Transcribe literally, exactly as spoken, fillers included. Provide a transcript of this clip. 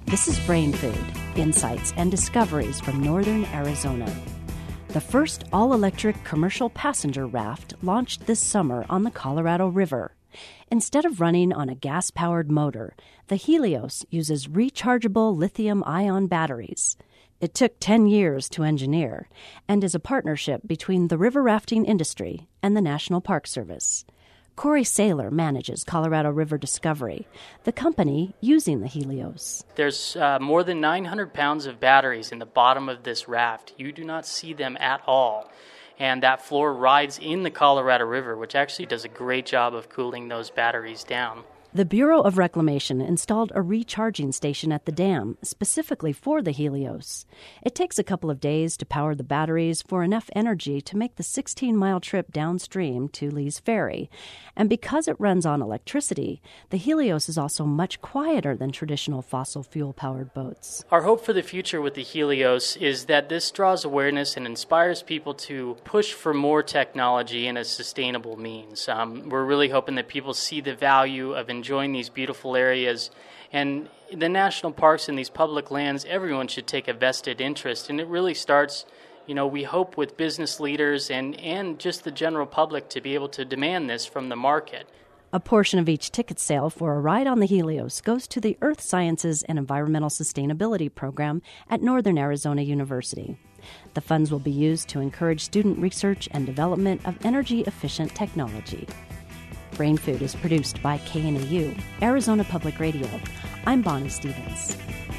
This is Brain Food, insights and discoveries from northern Arizona. The first all-electric commercial passenger raft launched this summer on the Colorado River. Instead of running on a gas-powered motor, the Helios uses rechargeable lithium-ion batteries. It took ten years to engineer and is a partnership between the river rafting industry and the National Park Service. Corey Saylor manages Colorado River Discovery, the company using the Helios. There's uh, more than nine hundred pounds of batteries in the bottom of this raft. You do not see them at all. And that floor rides in the Colorado River, which actually does a great job of cooling those batteries down. The Bureau of Reclamation installed a recharging station at the dam specifically for the Helios. It takes a couple of days to power the batteries for enough energy to make the sixteen-mile trip downstream to Lee's Ferry. And because it runs on electricity, the Helios is also much quieter than traditional fossil fuel-powered boats. Our hope for the future with the Helios is that this draws awareness and inspires people to push for more technology in a sustainable means. Um, we're really hoping that people see the value of enjoying these beautiful areas, and the national parks and these public lands, everyone should take a vested interest, and it really starts, you know, we hope with business leaders and, and just the general public to be able to demand this from the market. A portion of each ticket sale for a ride on the Helios goes to the Earth Sciences and Environmental Sustainability Program at Northern Arizona University. The funds will be used to encourage student research and development of energy-efficient technology. Brain Food is produced by K N A U, Arizona Public Radio. I'm Bonnie Stevens.